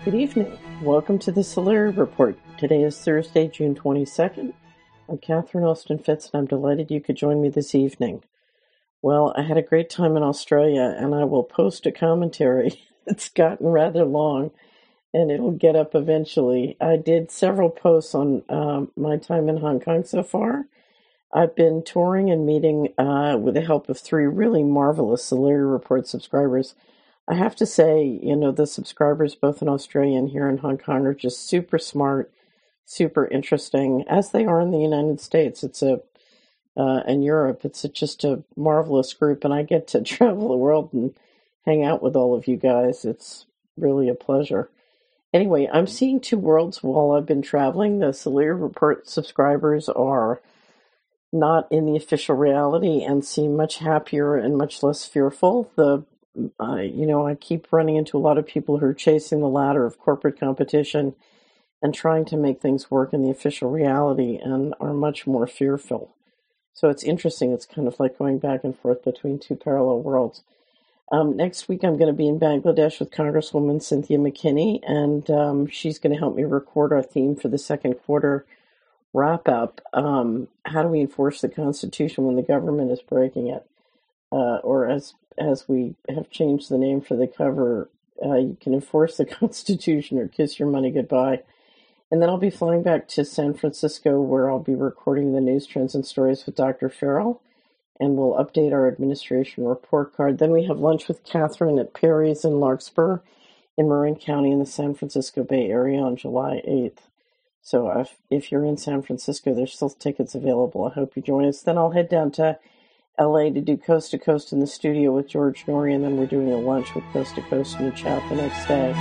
Good evening. Welcome to the Solari Report. Today is Thursday, June 22nd. I'm Catherine Austin Fitz, and I'm delighted you could join me this evening. Well, I had a great time in Australia, and I will post a commentary. It's gotten rather long, and it'll get up eventually. I did several posts on my time in Hong Kong so far. I've been touring and meeting with the help of three really marvelous Solari Report subscribers. I have to say, the subscribers both in Australia and here in Hong Kong are just super smart, super interesting, as they are in the United States. And Europe. It's just a marvelous group, and I get to travel the world and hang out with all of you guys. It's really a pleasure. Anyway, I'm seeing two worlds while I've been traveling. The Solari Report subscribers are not in the official reality and seem much happier and much less fearful. I keep running into a lot of people who are chasing the ladder of corporate competition and trying to make things work in the official reality and are much more fearful. So it's interesting. It's kind of like going back and forth between two parallel worlds. Next week, I'm going to be in Bangladesh with Congresswoman Cynthia McKinney, and she's going to help me record our theme for the second quarter wrap-up. How do we enforce the Constitution when the government is breaking it? Or as we have changed the name for the cover, you can enforce the Constitution or kiss your money goodbye. And then I'll be flying back to San Francisco, where I'll be recording the news, trends, and stories with Dr. Farrell, and we'll update our administration report card. Then we have lunch with Catherine at Perry's in Larkspur in Marin County in the San Francisco Bay Area on July 8th. So if you're in San Francisco, there's still tickets available. I hope you join us. Then I'll head down to LA to do Coast to Coast in the studio with George Norrie, and then we're doing a lunch with Coast to Coast New Chat the next day.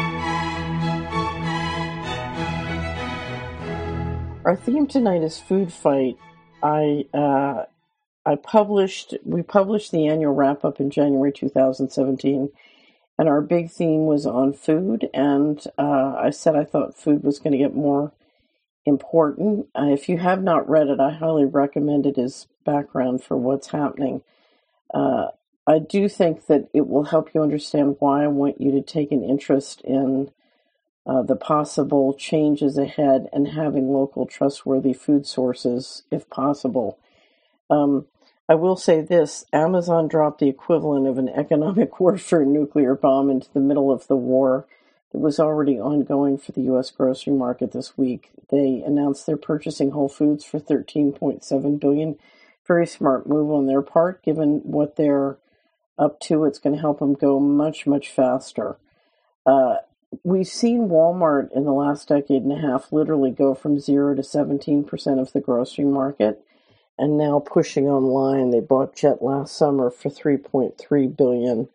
Our theme tonight is food fight. We published the annual wrap up in January 2017, and our big theme was on food. And I said I thought food was going to get more important. If you have not read it, I highly recommend it as background for what's happening. I do think that it will help you understand why I want you to take an interest in the possible changes ahead and having local trustworthy food sources if possible. I will say this, Amazon dropped the equivalent of an economic warfare nuclear bomb into the middle of the war that was already ongoing for the U.S. grocery market this week. They announced they're purchasing Whole Foods for $13.7 billion. Very smart move on their part, given what they're up to. It's going to help them go much, much faster. We've seen Walmart in the last decade and a half literally go from 0 to 17% of the grocery market, and now pushing online. They bought Jet last summer for $3.3 billion,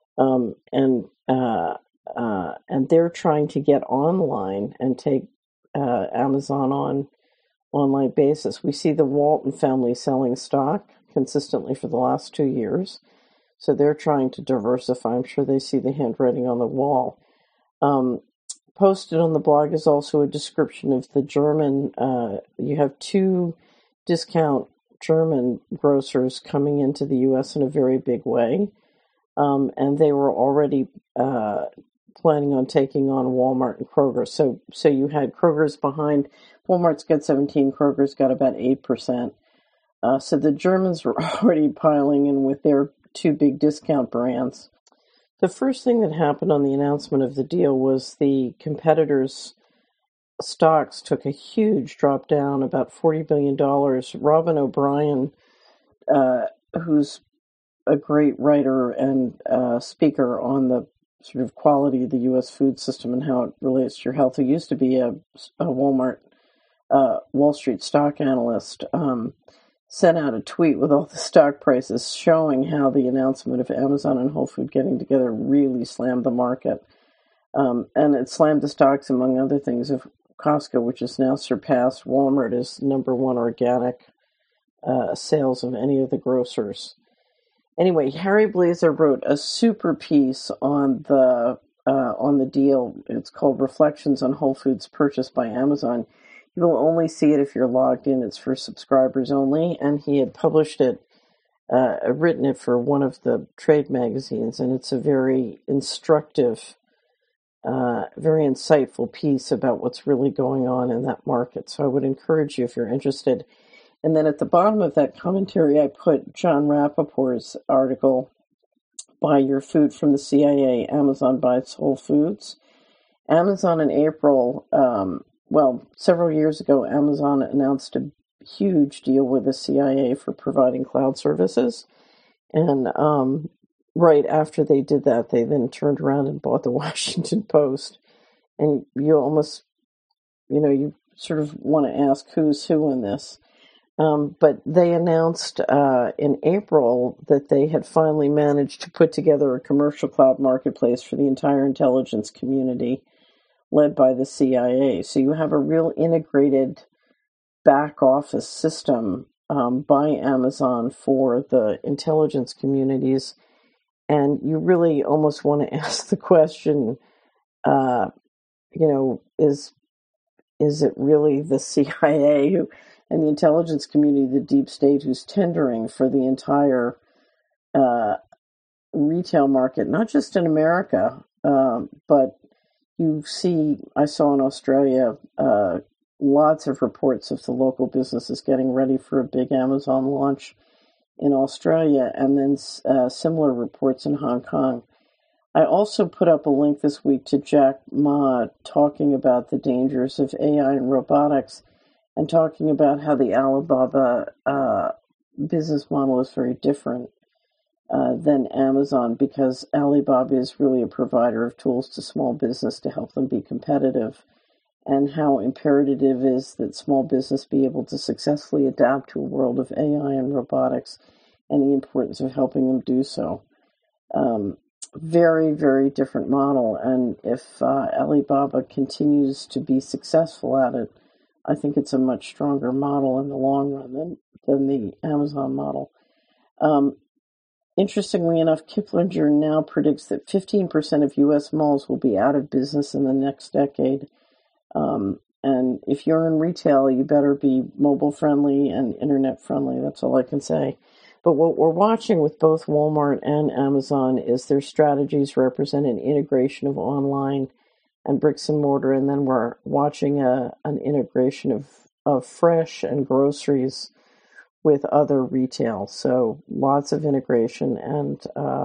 and they're trying to get online and take Amazon on online basis. We see the Walton family selling stock consistently for the last 2 years, so they're trying to diversify. I'm sure they see the handwriting on the wall. Posted on the blog is also a description of the German, you have two discount German grocers coming into the U.S. in a very big way, and they were already planning on taking on Walmart and Kroger. So you had Kroger's behind. Walmart's got 17, Kroger's got about 8%. So the Germans were already piling in with their two big discount brands. The first thing that happened on the announcement of the deal was the competitors' stocks took a huge drop down, about $40 billion. Robin O'Brien, who's a great writer and speaker on the sort of quality of the U.S. food system and how it relates to your health, who used to be a Walmart Wall Street stock analyst, sent out a tweet with all the stock prices showing how the announcement of Amazon and Whole Foods getting together really slammed the market. And it slammed the stocks, among other things, of Costco, which has now surpassed Walmart as number one organic sales of any of the grocers. Anyway, Harry Blazer wrote a super piece on the deal. It's called Reflections on Whole Foods Purchased by Amazon. You will only see it if you're logged in. It's for subscribers only, and he had published it, written it for one of the trade magazines, and it's a very instructive very insightful piece about what's really going on in that market. So I would encourage you if you're interested. And then at the bottom of that commentary, I put John Rappaport's article, Buy Your Food from the CIA, Amazon Buys Whole Foods. Amazon in April, several years ago, Amazon announced a huge deal with the CIA for providing cloud services. And right after they did that, they then turned around and bought the Washington Post. And you almost, you sort of want to ask who's who in this. But they announced in April that they had finally managed to put together a commercial cloud marketplace for the entire intelligence community led by the CIA. So you have a real integrated back office system by Amazon for the intelligence communities. And you really almost want to ask the question, is it really the CIA and the intelligence community, the deep state, who's tendering for the entire retail market, not just in America, but I saw in Australia lots of reports of the local businesses getting ready for a big Amazon launch in Australia, and then similar reports in Hong Kong. I also put up a link this week to Jack Ma talking about the dangers of AI and robotics, and talking about how the Alibaba business model is very different than Amazon, because Alibaba is really a provider of tools to small business to help them be competitive, and how imperative it is that small business be able to successfully adapt to a world of AI and robotics, and the importance of helping them do so. Very, very different model, and if Alibaba continues to be successful at it, I think it's a much stronger model in the long run than the Amazon model. Interestingly enough, Kiplinger now predicts that 15% of U.S. malls will be out of business in the next decade. And if you're in retail, you better be mobile friendly and internet friendly. That's all I can say. But what we're watching with both Walmart and Amazon is their strategies represent an integration of online and bricks and mortar, and then we're watching an integration of fresh and groceries with other retail. So lots of integration, and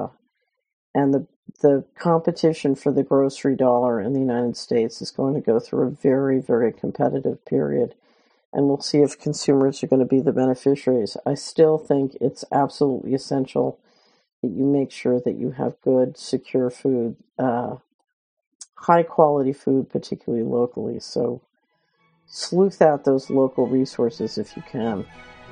the competition for the grocery dollar in the United States is going to go through a very, very competitive period, and we'll see if consumers are going to be the beneficiaries. I still think it's absolutely essential that you make sure that you have good, secure food, high quality food, particularly locally. So sleuth out those local resources if you can.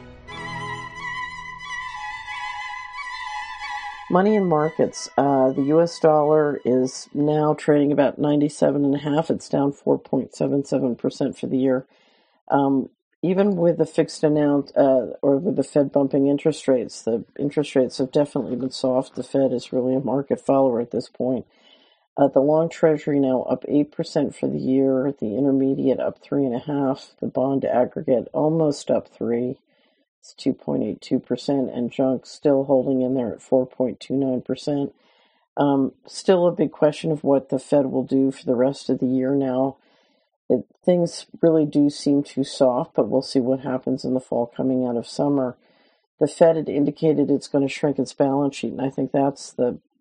Money in markets. The U.S. dollar is now trading about 97.5. It's down 4.77% for the year. Even with the fixed amount, or with the Fed bumping interest rates, the interest rates have definitely been soft. The Fed is really a market follower at this point. The long Treasury now up 8% for the year. The intermediate up 3.5%. The bond aggregate almost up 3%. It's 2.82%, and junk still holding in there at 4.29%. Still a big question of what the Fed will do for the rest of the year now. Things really do seem too soft, but we'll see what happens in the fall coming out of summer. The Fed had indicated it's going to shrink its balance sheet, and I think that's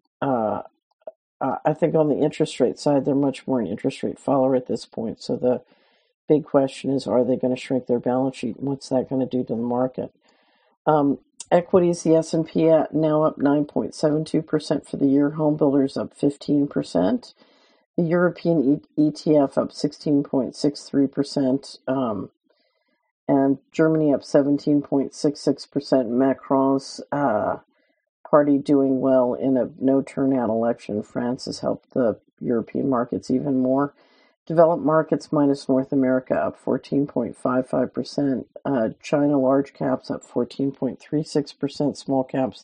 I think on the interest rate side, they're much more an interest rate follower at this point. So the big question is, are they going to shrink their balance sheet, and what's that going to do to the market? Equities, the S&P now up 9.72% for the year. Home builders up 15%. The European ETF up 16.63%. And Germany up 17.66%. Macron's party doing well in a no-turnout election. France has helped the European markets even more. Developed markets minus North America up 14.55%. China large caps up 14.36%. Small caps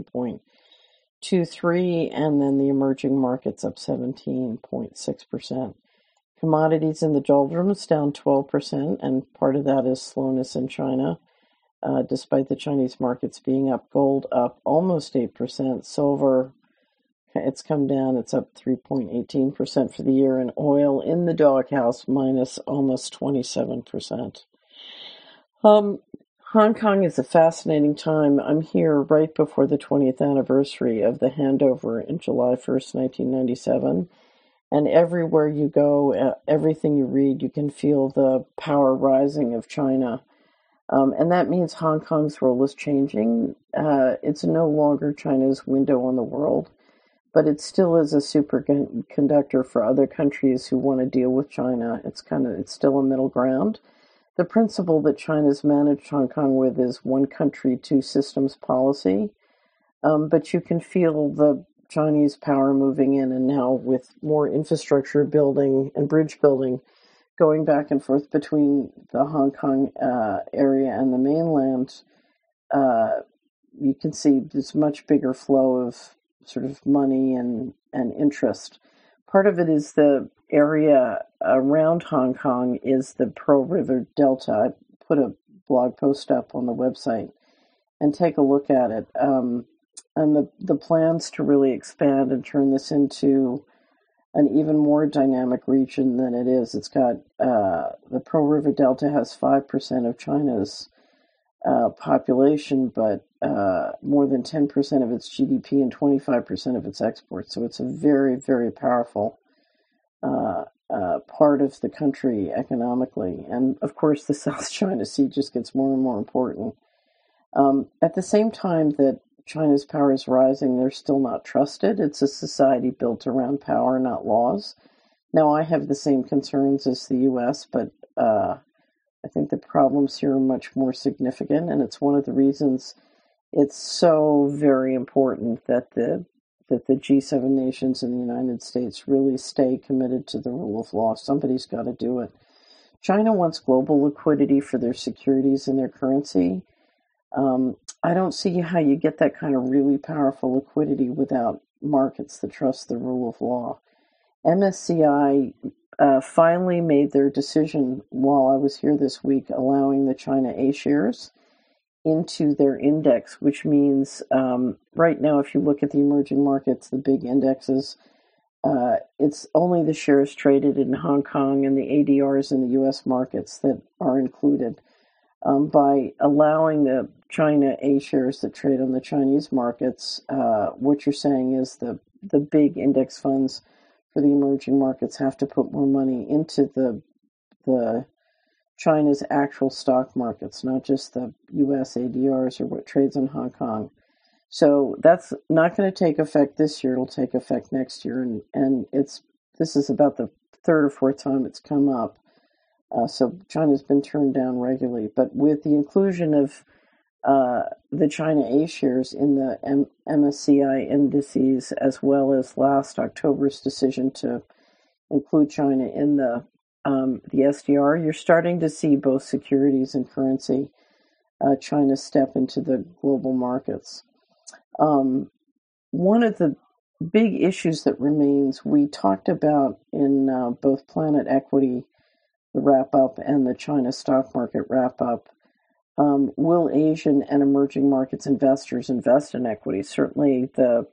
13.23%. And then the emerging markets up 17.6%. Commodities in the doldrums down 12%, and part of that is slowness in China. Despite the Chinese markets being up, gold up almost 8%, silver it's come down. It's up 3.18% for the year, and oil in the doghouse minus almost 27%. Hong Kong is a fascinating time. I'm here right before the 20th anniversary of the handover in July 1st, 1997. And everywhere you go, everything you read, you can feel the power rising of China. And that means Hong Kong's role is changing. It's no longer China's window on the world, but it still is a superconductor for other countries who want to deal with China. It's still a middle ground. The principle that China's managed Hong Kong with is one country, two systems policy. But you can feel the Chinese power moving in, and now with more infrastructure building and bridge building going back and forth between the Hong Kong area and the mainland, you can see this much bigger flow of sort of money and interest. Part of it is the area around Hong Kong is the Pearl River Delta. I put a blog post up on the website and take a look at it. And the plans to really expand and turn this into an even more dynamic region than it is. It's got the Pearl River Delta has 5% of China's population, but more than 10% of its GDP and 25% of its exports. So it's a very, very powerful part of the country economically. And of course, the South China Sea just gets more and more important. At the same time that China's power is rising, they're still not trusted. It's a society built around power, not laws. Now, I have the same concerns as the U.S., but I think the problems here are much more significant, and it's one of the reasons it's so very important that the G7 nations and the United States really stay committed to the rule of law. Somebody's got to do it. China wants global liquidity for their securities and their currency. I don't see how you get that kind of really powerful liquidity without markets that trust the rule of law. MSCI finally made their decision while I was here this week, allowing the China A shares into their index, which means right now, if you look at the emerging markets, the big indexes, it's only the shares traded in Hong Kong and the ADRs in the U.S. markets that are included. By allowing the China A shares that trade on the Chinese markets, what you're saying is the big index funds for the emerging markets have to put more money into the China's actual stock markets, not just the U.S. ADRs or what trades in Hong Kong. So that's not going to take effect this year. It'll take effect next year, and this is about the third or fourth time it's come up. So China's been turned down regularly. But with the inclusion of the China A shares in the MSCI indices, as well as last October's decision to include China in the SDR, you're starting to see both securities and currency China step into the global markets. One of the big issues that remains, we talked about in both Planet Equity, the wrap-up, and the China stock market wrap-up. Will Asian and emerging markets investors invest in equity? Certainly the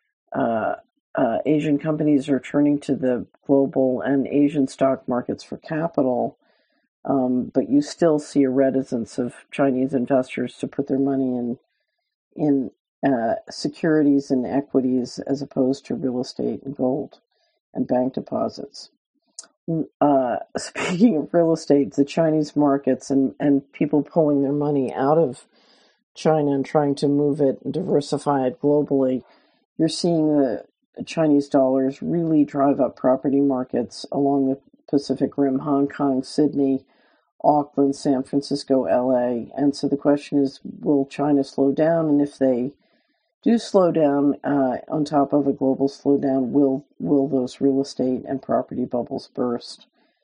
Asian companies are turning to the global and Asian stock markets for capital, but you still see a reticence of Chinese investors to put their money in securities and equities as opposed to real estate and gold and bank deposits. Speaking of real estate, the Chinese markets and people pulling their money out of China and trying to move it and diversify it globally, you're seeing the Chinese dollars really drive up property markets along the Pacific Rim, Hong Kong, Sydney, Auckland, San Francisco, LA. And so the question is, will China slow down? And if they do slow down, on top of a global slowdown, will those real estate and property bubbles burst?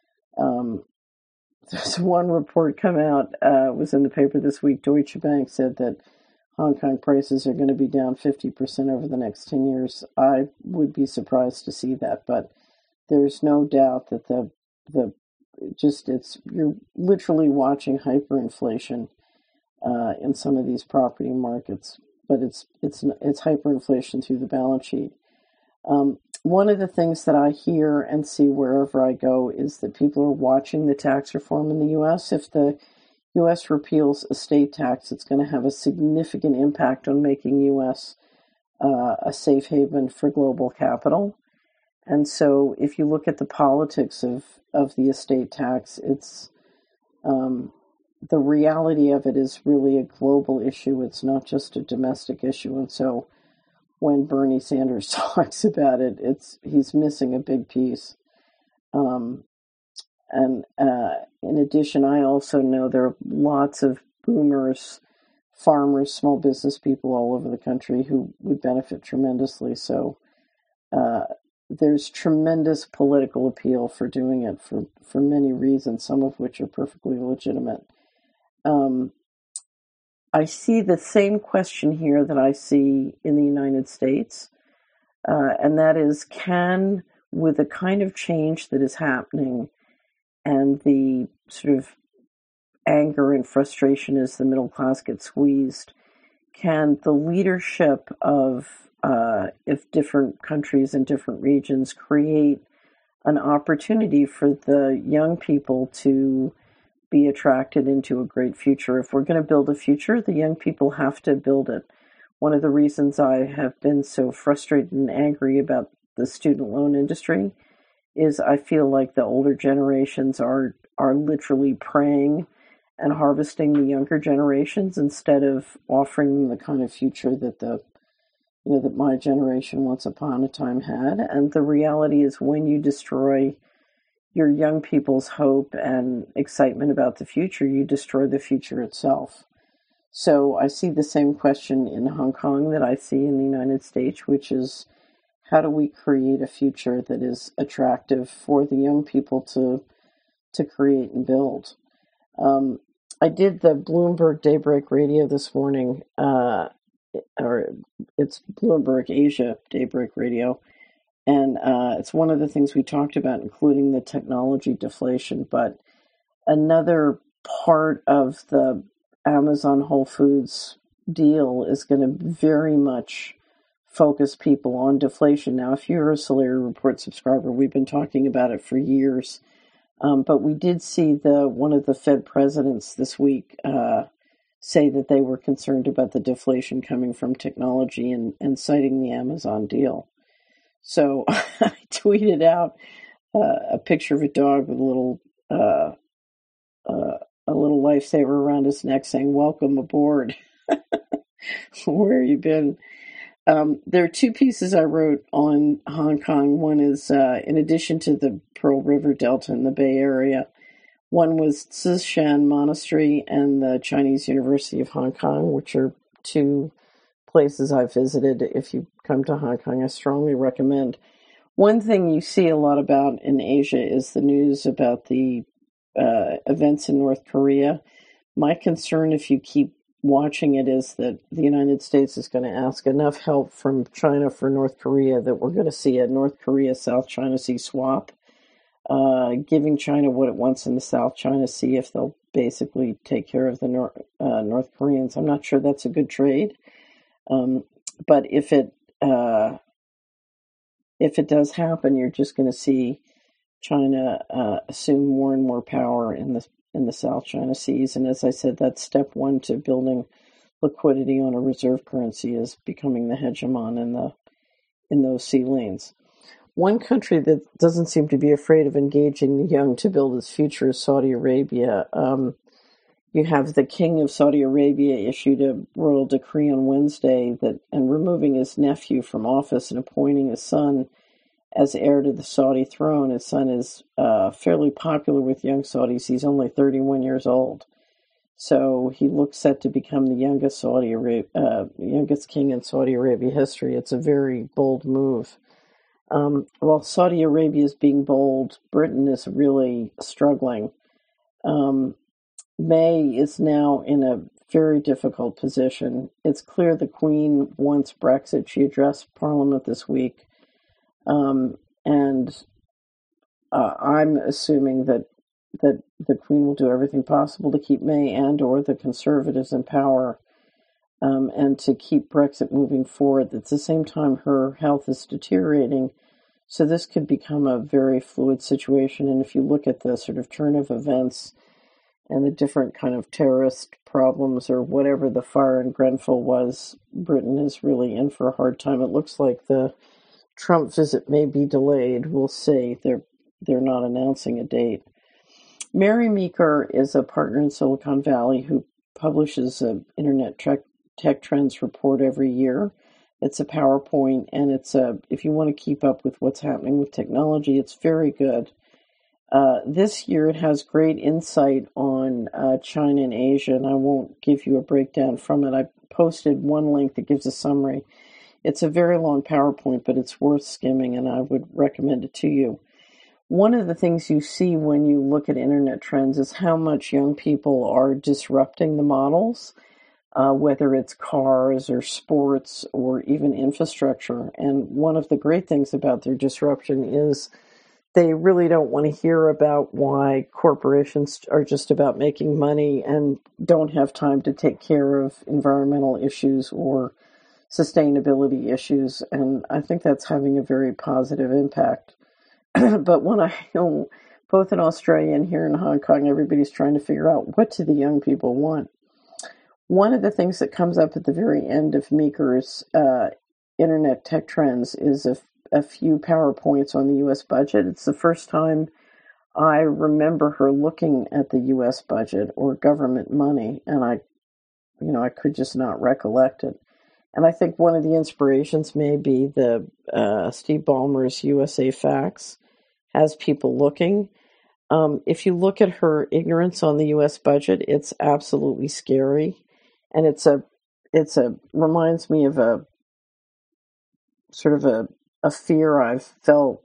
There's one report come out, was in the paper this week. Deutsche Bank said that Hong Kong prices are going to be down 50% over the next 10 years. I would be surprised to see that, but there's no doubt that you're literally watching hyperinflation in some of these property markets. But it's hyperinflation through the balance sheet. One of the things that I hear and see wherever I go is that people are watching the tax reform in the U.S. If the U.S. repeals estate tax, it's going to have a significant impact on making U.S. A safe haven for global capital. And so if you look at the politics of the estate tax, it's the reality of it is really a global issue. It's not just a domestic issue. And so when Bernie Sanders talks about it, he's missing a big piece. And in addition, I also know there are lots of boomers, farmers, small business people all over the country who would benefit tremendously. So there's tremendous political appeal for doing it for many reasons, some of which are perfectly legitimate. I see the same question here that I see in the United States, and that is, with the kind of change that is happening and the sort of anger and frustration as the middle class gets squeezed, can the leadership of if different countries and different regions create an opportunity for the young people to be attracted into a great future? If we're going to build a future, the young people have to build it. One of the reasons I have been so frustrated and angry about the student loan industry is I feel like the older generations are literally preying and harvesting the younger generations instead of offering them the kind of future that that my generation once upon a time had. And the reality is, when you destroy your young people's hope and excitement about the future, you destroy the future itself. So I see the same question in Hong Kong that I see in the United States, which is, how do we create a future that is attractive for the young people to create and build? I did the Bloomberg Daybreak Radio this morning, or it's Bloomberg Asia Daybreak Radio, and it's one of the things we talked about, including the technology deflation. But another part of the Amazon Whole Foods deal is going to very much focus people on deflation. Now, if you're a Solari Report subscriber, we've been talking about it for years. But we did see one of the Fed presidents this week say that they were concerned about the deflation coming from technology and citing the Amazon deal. So I tweeted out a picture of a dog with a little lifesaver around his neck saying, "Welcome aboard." Where you been? There are two pieces I wrote on Hong Kong. One is, in addition to the Pearl River Delta in the Bay Area, one was Zishan Monastery and the Chinese University of Hong Kong, which are two places I've visited. If you come to Hong Kong, I strongly recommend. One thing you see a lot about in Asia is the news about the events in North Korea. My concern, if you keep watching it, is that the United States is going to ask enough help from China for North Korea that we're going to see a North Korea-South China Sea swap, giving China what it wants in the South China Sea if they'll basically take care of the North Koreans. I'm not sure that's a good trade, but if it does happen, you're just going to see China assume more and more power in the South China Seas. And as I said, that's step one to building liquidity on a reserve currency, is becoming the hegemon in those sea lanes. One country that doesn't seem to be afraid of engaging the young to build its future is Saudi Arabia. You have the king of Saudi Arabia issued a royal decree on Wednesday and removing his nephew from office and appointing his son as heir to the Saudi throne. His son is fairly popular with young Saudis. He's only 31 years old. So he looks set to become the youngest youngest king in Saudi Arabia history. It's a very bold move. While Saudi Arabia is being bold, Britain is really struggling. May is now in a very difficult position. It's clear the Queen wants Brexit. She addressed Parliament this week. And I'm assuming that the Queen will do everything possible to keep May and or the Conservatives in power. and to keep Brexit moving forward. At the same time, her health is deteriorating. So this could become a very fluid situation. And if you look at the sort of turn of events and the different kind of terrorist problems or whatever the fire in Grenfell was, Britain is really in for a hard time. It looks like the Trump visit may be delayed. We'll see. They're not announcing a date. Mary Meeker is a partner in Silicon Valley who publishes an Internet Tech Trends report every year. It's a PowerPoint, and if you want to keep up with what's happening with technology, it's very good. This year it has great insight on China and Asia, and I won't give you a breakdown from it. I posted one link that gives a summary. It's a very long PowerPoint, but it's worth skimming, and I would recommend it to you. One of the things you see when you look at internet trends is how much young people are disrupting the models, whether it's cars or sports or even infrastructure. And one of the great things about their disruption is they really don't want to hear about why corporations are just about making money and don't have time to take care of environmental issues or sustainability issues. And I think that's having a very positive impact. But when I know both in Australia and here in Hong Kong, everybody's trying to figure out what do the young people want. One of the things that comes up at the very end of Meeker's Internet Tech Trends is a few PowerPoints on the U.S. budget. It's the first time I remember her looking at the U.S. budget or government money, and I could just not recollect it. And I think one of the inspirations may be the Steve Ballmer's USA Facts has people looking. If you look at her ignorance on the U.S. budget, it's absolutely scary, and it's reminds me of a sort of a fear I've felt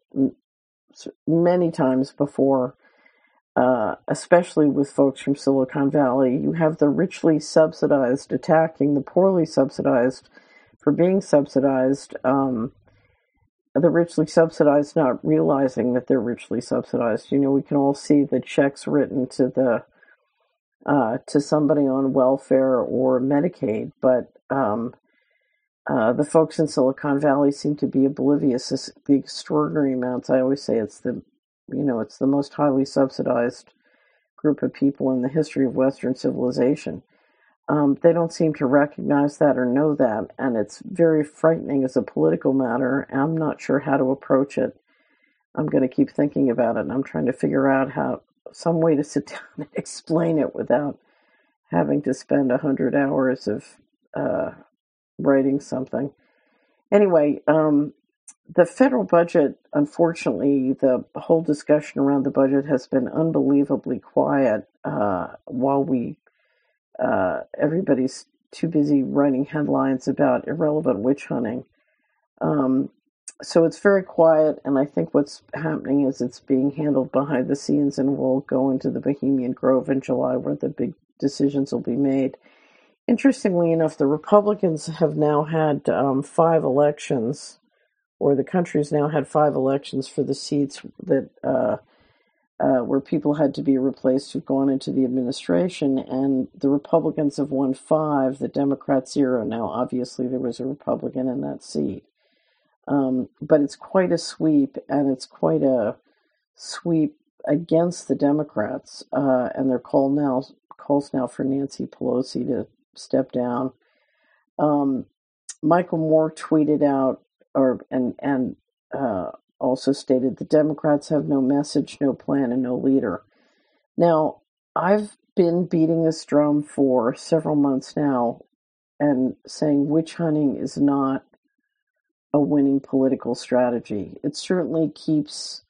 many times before, especially with folks from Silicon Valley. You have the richly subsidized attacking the poorly subsidized for being subsidized. The richly subsidized not realizing that they're richly subsidized. We can all see the checks written to somebody on welfare or Medicaid, but the folks in Silicon Valley seem to be oblivious to the extraordinary amounts. I always say it's the most highly subsidized group of people in the history of Western civilization. They don't seem to recognize that or know that, and it's very frightening as a political matter. I'm not sure how to approach it. I'm going to keep thinking about it, and I'm trying to figure out some way to sit down and explain it without having to spend 100 hours of writing something. Anyway, the federal budget, unfortunately, the whole discussion around the budget has been unbelievably quiet while everybody's too busy writing headlines about irrelevant witch hunting. So it's very quiet, and I think what's happening is it's being handled behind the scenes, and we'll go into the Bohemian Grove in July where the big decisions will be made. Interestingly enough, the Republicans have now had 5 elections, or the country's now had 5 elections for the seats that where people had to be replaced who've gone into the administration, and the Republicans have won 5, the Democrats 0. Now, obviously, there was a Republican in that seat. But it's quite a sweep, and it's quite a sweep against the Democrats, and their calls now for Nancy Pelosi to step down. Michael Moore tweeted out, and also stated, the Democrats have no message, no plan, and no leader. Now, I've been beating this drum for several months now and saying witch hunting is not a winning political strategy. It certainly keeps,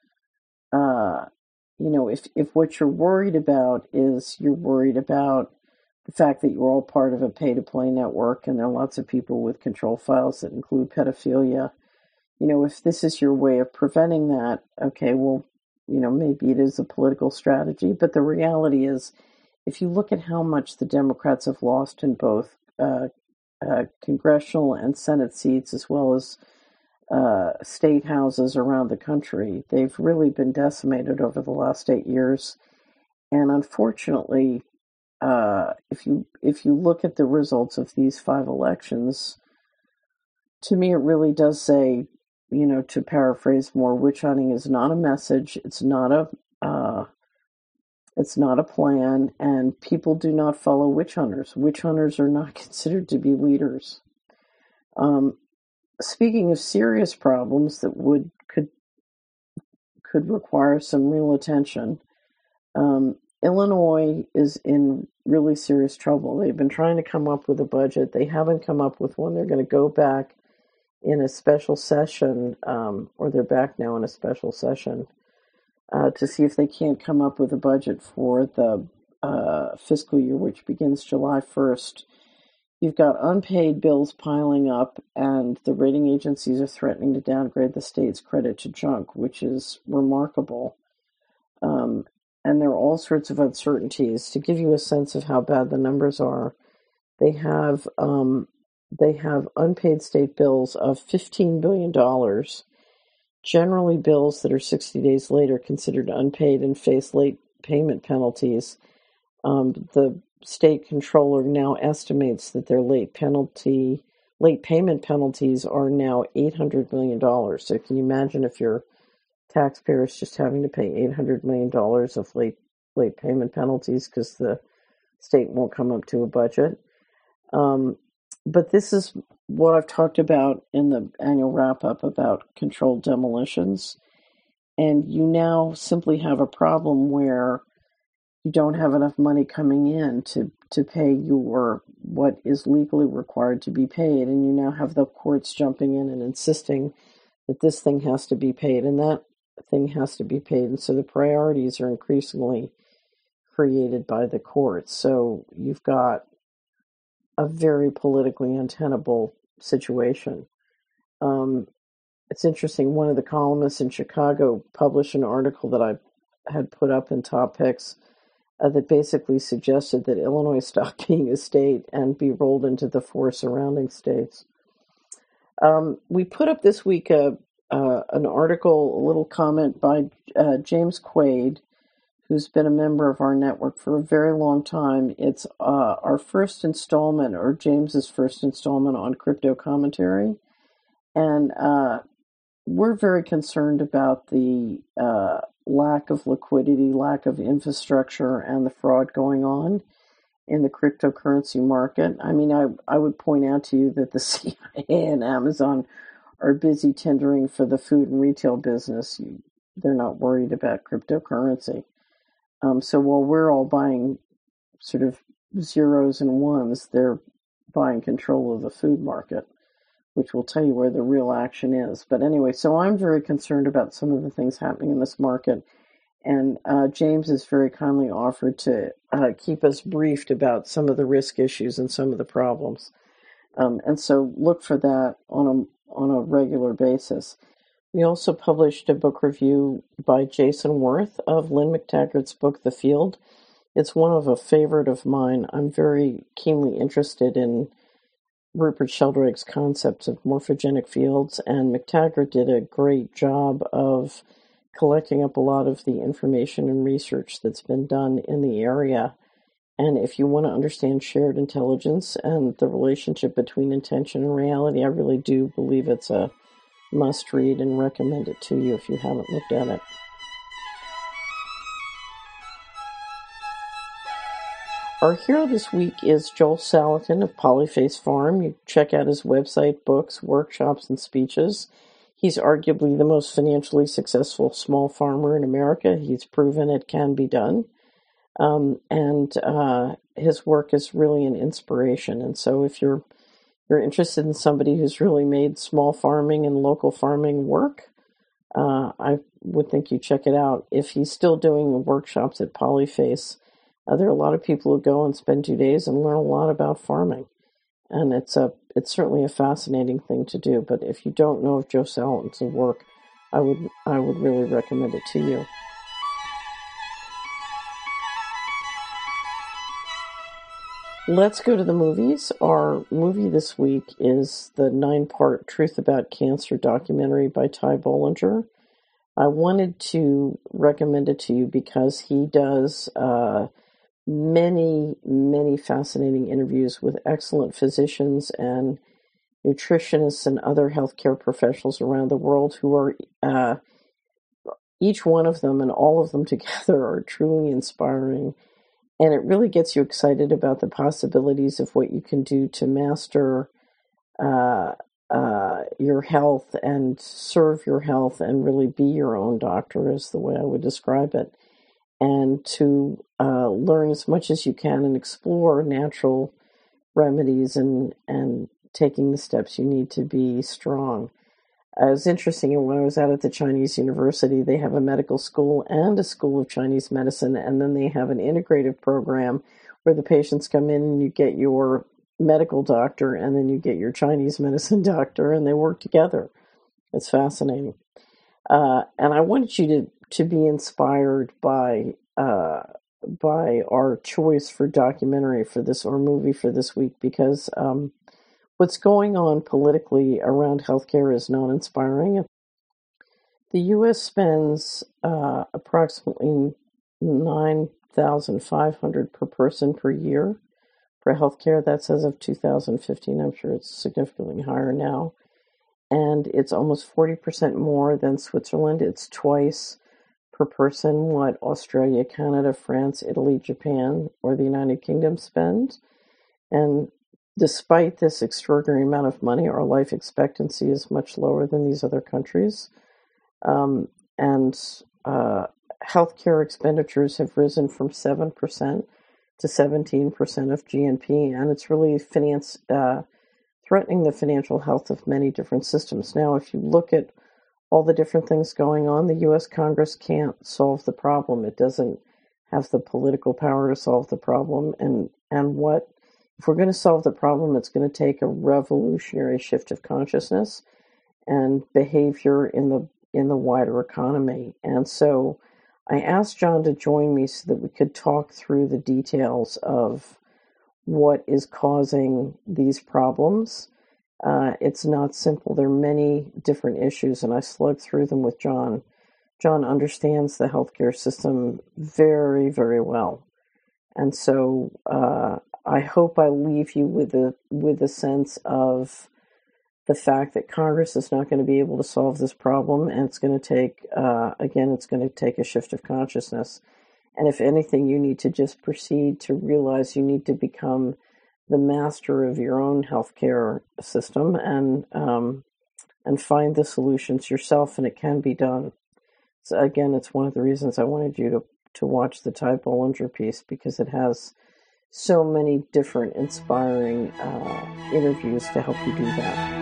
if what you're worried about is you're worried about the fact that you're all part of a pay-to-play network and there are lots of people with control files that include pedophilia, if this is your way of preventing that, okay, well, maybe it is a political strategy. But the reality is, if you look at how much the Democrats have lost in both congressional and Senate seats, as well as state houses around the country, they've really been decimated over the last 8 years. And unfortunately, if you look at the results of these 5 elections, to me it really does say, to paraphrase more, witch hunting is not a message. It's not a plan, and people do not follow witch hunters. Witch hunters are not considered to be leaders. Speaking of serious problems that could require some real attention, Illinois is in really serious trouble. They've been trying to come up with a budget. They haven't come up with one. They're going to go back in a special session, or they're back now in a special session, to see if they can't come up with a budget for the fiscal year, which begins July 1st. You've got unpaid bills piling up, and the rating agencies are threatening to downgrade the state's credit to junk, which is remarkable. And there are all sorts of uncertainties. To give you a sense of how bad the numbers are, they have unpaid state bills of $15 billion. Generally, bills that are 60 days late are considered unpaid and face late payment penalties. The state controller now estimates that their late payment penalties are now $800 million. So can you imagine if your taxpayer is just having to pay $800 million of late payment penalties because the state won't come up to a budget? But this is what I've talked about in the annual wrap-up about controlled demolitions. And you now simply have a problem where you don't have enough money coming in to pay what is legally required to be paid. And you now have the courts jumping in and insisting that this thing has to be paid and that thing has to be paid. And so the priorities are increasingly created by the courts. So you've got a very politically untenable situation. It's interesting. One of the columnists in Chicago published an article that I had put up in Top Picks that basically suggested that Illinois stop being a state and be rolled into the 4 surrounding states. We put up this week an article, a little comment by James Quaid, who's been a member of our network for a very long time. It's our first installment, or James's first installment on crypto commentary. And we're very concerned about the lack of liquidity, lack of infrastructure, and the fraud going on in the cryptocurrency market. I mean, I would point out to you that the CIA and Amazon are busy tendering for the food and retail business. They're not worried about cryptocurrency. So while we're all buying sort of zeros and ones, they're buying control of the food market, which will tell you where the real action is. But anyway, so I'm very concerned about some of the things happening in this market. And James has very kindly offered to keep us briefed about some of the risk issues and some of the problems. And so look for that on a regular basis. We also published a book review by Jason Worth of Lynn McTaggart's book, The Field. It's one of a favorite of mine. I'm very keenly interested in Rupert Sheldrake's concepts of morphogenic fields, and McTaggart did a great job of collecting up a lot of the information and research that's been done in the area. And if you want to understand shared intelligence and the relationship between intention and reality, I really do believe it's a must read and recommend it to you if you haven't looked at it. Our hero this week is Joel Salatin of Polyface Farm. You check out his website, books, workshops, and speeches. He's arguably the most financially successful small farmer in America. He's proven it can be done. And his work is really an inspiration. And so if you're interested in somebody who's really made small farming and local farming work, I would think you check it out. If he's still doing workshops at Polyface, there are a lot of people who go and spend 2 days and learn a lot about farming. And it's certainly a fascinating thing to do. But if you don't know of Joe Salatin's work, I would really recommend it to you. Let's go to the movies. Our movie this week is the 9-part Truth About Cancer documentary by Ty Bollinger. I wanted to recommend it to you because he does many, many fascinating interviews with excellent physicians and nutritionists and other healthcare professionals around the world who are, each one of them and all of them together are truly inspiring. And it really gets you excited about the possibilities of what you can do to master your health and serve your health and really be your own doctor, is the way I would describe it. And to learn as much as you can and explore natural remedies and taking the steps you need to be strong. It was interesting, when I was out at the Chinese University, they have a medical school and a school of Chinese medicine, and then they have an integrative program where the patients come in and you get your medical doctor and then you get your Chinese medicine doctor, and they work together. It's fascinating. And I wanted you to be inspired by our choice for documentary for this, or movie for this week, because what's going on politically around healthcare is not inspiring. The U.S. spends approximately $9,500 per person per year for healthcare. That's as of 2015. I'm sure it's significantly higher now. And it's almost 40% more than Switzerland. It's twice per person what Australia, Canada, France, Italy, Japan, or the United Kingdom spend. And despite this extraordinary amount of money, our life expectancy is much lower than these other countries. And healthcare expenditures have risen from 7% to 17% of GNP, and it's really threatening the financial health of many different systems. Now, if you look at all the different things going on, the U.S. Congress can't solve the problem. It doesn't have the political power to solve the problem. And if we're going to solve the problem, it's going to take a revolutionary shift of consciousness and behavior in the wider economy. And so I asked John to join me so that we could talk through the details of what is causing these problems. It's not simple. There are many different issues, and I slugged through them with John. John understands the healthcare system very, very well. And so I hope I leave you with a sense of the fact that Congress is not going to be able to solve this problem, and it's going to take, it's going to take a shift of consciousness. And if anything, you need to just proceed to realize you need to become the master of your own healthcare system and find the solutions yourself, and it can be done. So again, it's one of the reasons I wanted you to watch the Ty Bollinger piece, because it has so many different inspiring interviews to help you do that.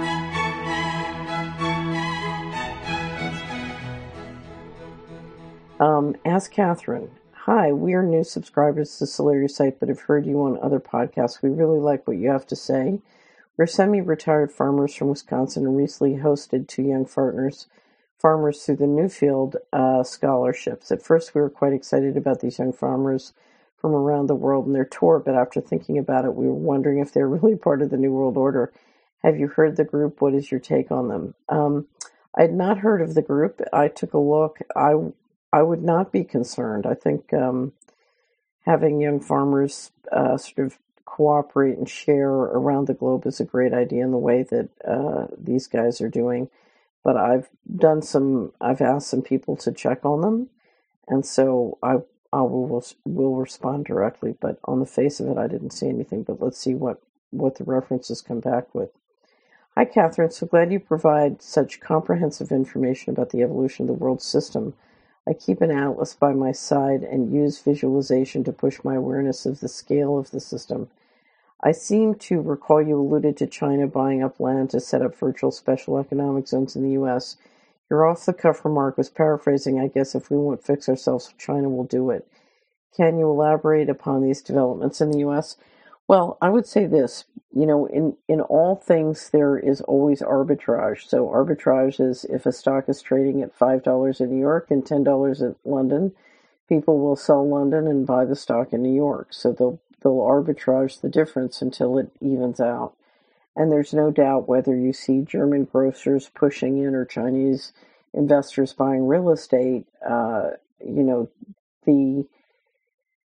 Ask Catherine. Hi, we are new subscribers to the Solari site, but have heard you on other podcasts. We really like what you have to say. We're semi-retired farmers from Wisconsin and recently hosted 2 young farmers through the Newfield scholarships. At first, we were quite excited about these young farmers from around the world and their tour, but after thinking about it, we were wondering if they're really part of the New World Order. Have you heard the group? What is your take on them? I had not heard of the group. I took a look. I would not be concerned. I think having young farmers sort of cooperate and share around the globe is a great idea in the way that these guys are doing. But I've asked some people to check on them, and so I will respond directly. But on the face of it, I didn't see anything. But let's see what the references come back with. Hi, Catherine. So glad you provide such comprehensive information about the evolution of the world system. I keep an atlas by my side and use visualization to push my awareness of the scale of the system. I seem to recall you alluded to China buying up land to set up virtual special economic zones in the U.S. Your off-the-cuff remark was paraphrasing. I guess if we won't fix ourselves, China will do it. Can you elaborate upon these developments in the U.S.? Well, I would say this. In all things, there is always arbitrage. So arbitrage is if a stock is trading at $5 in New York and $10 at London, people will sell London and buy the stock in New York. So they'll arbitrage the difference until it evens out. And there's no doubt whether you see German grocers pushing in or Chinese investors buying real estate,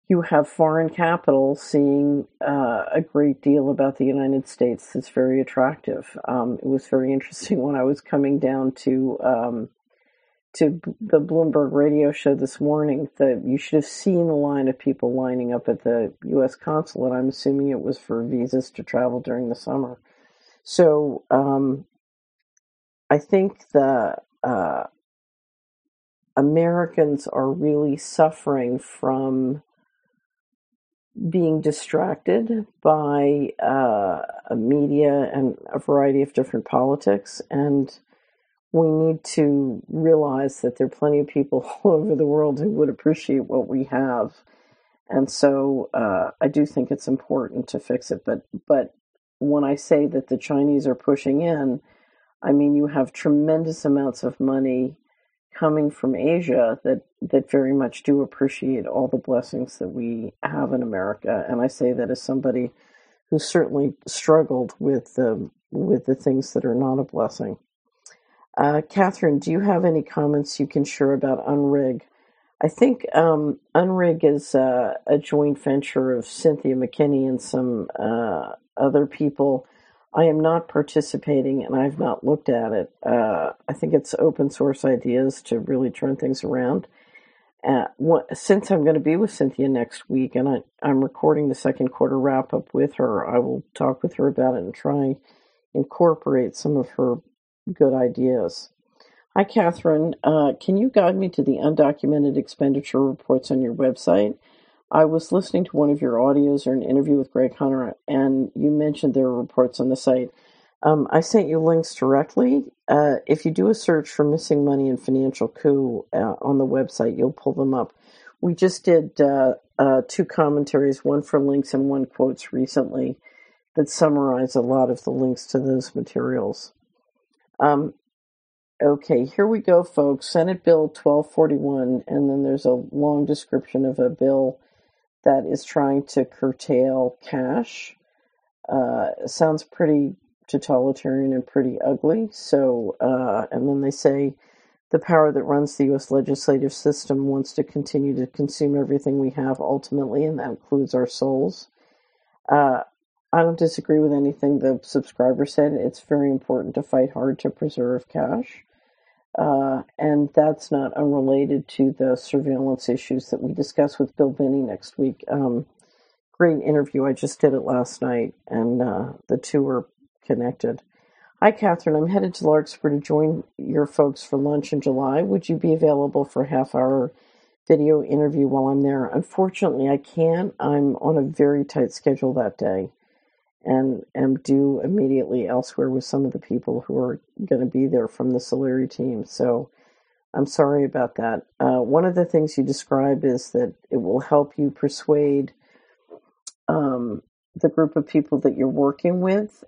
you have foreign capital seeing a great deal about the United States that's very attractive. It was very interesting when I was coming down to the Bloomberg radio show this morning that you should have seen the line of people lining up at the U.S. consulate. I'm assuming it was for visas to travel during the summer. So I think the Americans are really suffering from being distracted by media and a variety of different politics, and we need to realize that there are plenty of people all over the world who would appreciate what we have. And so I do think it's important to fix it. But when I say that the Chinese are pushing in, I mean you have tremendous amounts of money coming from Asia that very much do appreciate all the blessings that we have in America. And I say that as somebody who certainly struggled with the things that are not a blessing. Catherine, do you have any comments you can share about Unrig? I think Unrig is a joint venture of Cynthia McKinney and some other people. I am not participating, and I've not looked at it. I think it's open source ideas to really turn things around. Since I'm going to be with Cynthia next week, and I'm recording the second quarter wrap up with her, I will talk with her about it and try and incorporate some of her good ideas. Hi, Catherine. Can you guide me to the undocumented expenditure reports on your website? I was listening to one of your audios or an interview with Greg Hunter, and you mentioned there are reports on the site. I sent you links directly. If you do a search for missing money and financial coup on the website, you'll pull them up. We just did two commentaries, one for links and one quotes recently, that summarize a lot of the links to those materials. Okay, here we go, folks. Senate Bill 1241, and then there's a long description of a bill that is trying to curtail cash. Sounds pretty totalitarian and pretty ugly. So, and then they say the power that runs the U.S. legislative system wants to continue to consume everything we have ultimately, and that includes our souls. I don't disagree with anything the subscriber said. It's very important to fight hard to preserve cash. And that's not unrelated to the surveillance issues that we discuss with Bill Binney next week. Great interview. I just did it last night, and the two are connected. Hi, Catherine. I'm headed to Larkspur to join your folks for lunch in July. Would you be available for a half-hour video interview while I'm there? Unfortunately, I can't. I'm on a very tight schedule that day and am due immediately elsewhere with some of the people who are going to be there from the Solari team. So I'm sorry about that. One of the things you describe is that it will help you persuade the group of people that you're working with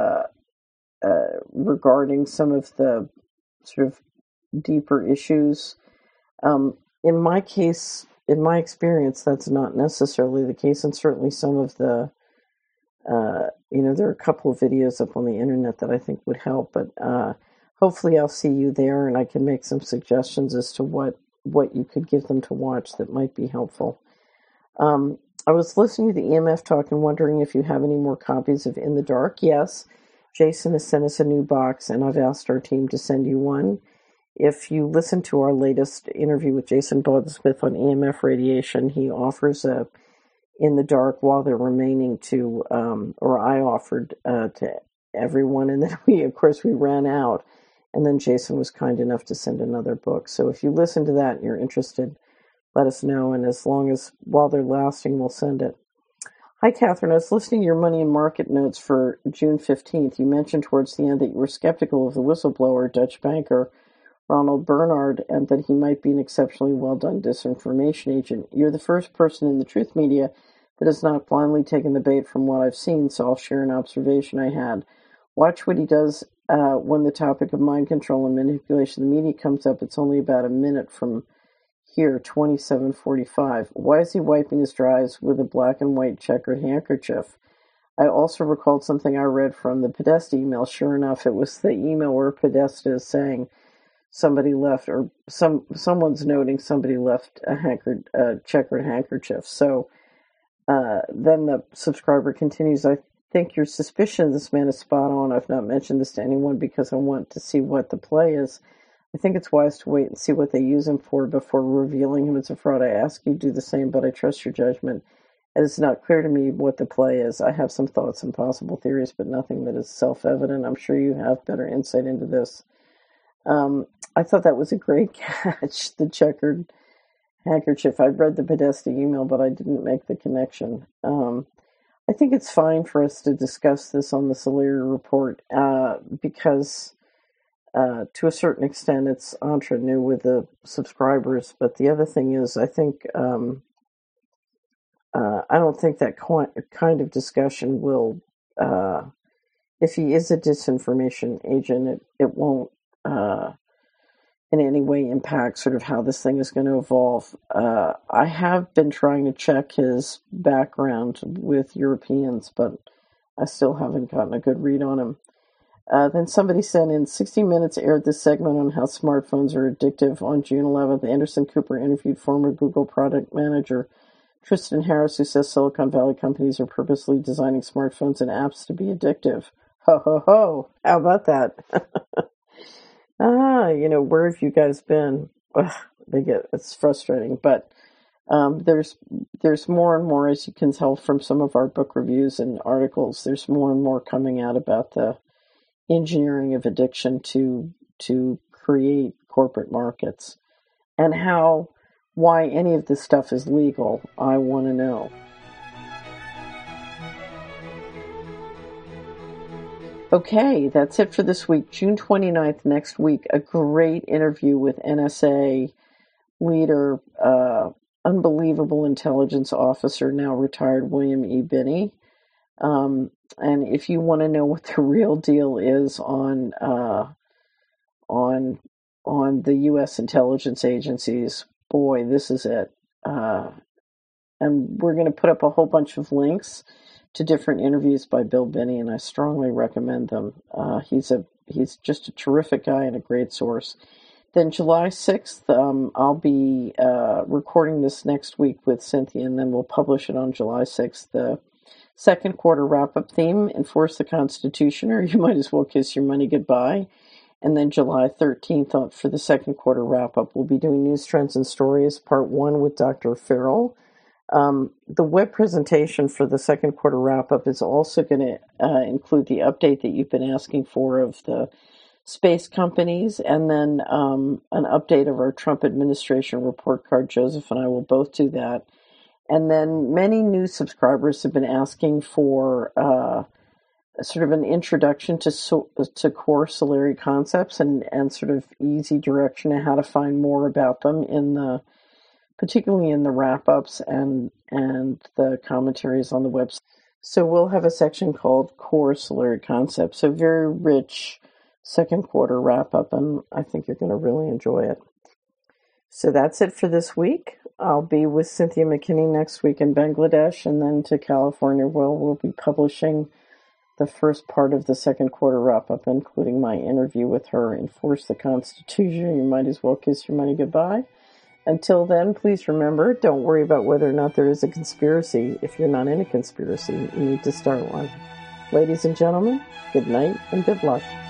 regarding some of the sort of deeper issues. In my case, in my experience, that's not necessarily the case, and certainly some of the there are a couple of videos up on the internet that I think would help, but hopefully I'll see you there and I can make some suggestions as to what you could give them to watch that might be helpful. I was listening to the EMF talk and wondering if you have any more copies of In the Dark. Yes, Jason has sent us a new box, and I've asked our team to send you one. If you listen to our latest interview with Jason Baldwin-Smith on EMF radiation, he offers a In the Dark while they're remaining to, or I offered to everyone, and then we ran out, and then Jason was kind enough to send another book. So if you listen to that and you're interested, let us know, and as long as while they're lasting, we'll send it. Hi, Catherine. I was listening to your money and market notes for June 15th. You mentioned towards the end that you were skeptical of the whistleblower, Dutch banker Ronald Bernard, and that he might be an exceptionally well-done disinformation agent. You're the first person in the truth media that has not blindly taken the bait from what I've seen, so I'll share an observation I had. Watch what he does when the topic of mind control and manipulation of the media comes up. It's only about a minute from here, 27:45. Why is he wiping his eyes with a black and white checkered handkerchief? I also recalled something I read from the Podesta email. Sure enough, it was the email where Podesta is saying, somebody left, or someone's noting somebody left a checkered handkerchief. So then the subscriber continues, I think your suspicion of this man is spot on. I've not mentioned this to anyone because I want to see what the play is. I think it's wise to wait and see what they use him for before revealing him as a fraud. I ask you to do the same, but I trust your judgment. It is not clear to me what the play is. I have some thoughts and possible theories, but nothing that is self-evident. I'm sure you have better insight into this. I thought that was a great catch, the checkered handkerchief. I read the Podesta email, but I didn't make the connection. I think it's fine for us to discuss this on the Solari Report because to a certain extent it's entre nous with the subscribers. But the other thing is, I think I don't think that kind of discussion will, if he is a disinformation agent, it won't in any way impact sort of how this thing is going to evolve. I have been trying to check his background with Europeans, but I still haven't gotten a good read on him. Then somebody sent in, 60 Minutes aired this segment on how smartphones are addictive on June 11th. Anderson Cooper interviewed former Google product manager Tristan Harris, who says Silicon Valley companies are purposely designing smartphones and apps to be addictive. Ho, ho, ho. How about that? Where have you guys been? Ugh, it's frustrating, but there's more and more, as you can tell from some of our book reviews and articles, there's more and more coming out about the engineering of addiction to create corporate markets, and why any of this stuff is legal. I want to know. Okay, that's it for this week. June 29th, next week, a great interview with NSA leader, unbelievable intelligence officer, now retired, William E. Binney. And if you want to know what the real deal is on the U.S. intelligence agencies, boy, this is it. And we're going to put up a whole bunch of links to different interviews by Bill Binney, and I strongly recommend them. He's just a terrific guy and a great source. Then July 6th, I'll be recording this next week with Cynthia, and then we'll publish it on July 6th. The second quarter wrap-up theme, Enforce the Constitution, or you might as well kiss your money goodbye. And then July 13th, for the second quarter wrap-up, we'll be doing News, Trends, and Stories, Part 1 with Dr. Farrell. The web presentation for the second quarter wrap-up is also going to include the update that you've been asking for of the space companies, and then an update of our Trump administration report card. Joseph and I will both do that. And then many new subscribers have been asking for sort of an introduction to core Solari concepts and sort of easy direction to how to find more about them particularly in the wrap-ups and the commentaries on the website. So we'll have a section called Core Solari Concepts. So very rich second quarter wrap-up, and I think you're going to really enjoy it. So that's it for this week. I'll be with Cynthia McKinney next week in Bangladesh, and then to California, where we'll be publishing the first part of the second quarter wrap-up, including my interview with her. Enforce the Constitution, you might as well kiss your money goodbye. Until then, please remember, don't worry about whether or not there is a conspiracy. If you're not in a conspiracy, you need to start one. Ladies and gentlemen, good night and good luck.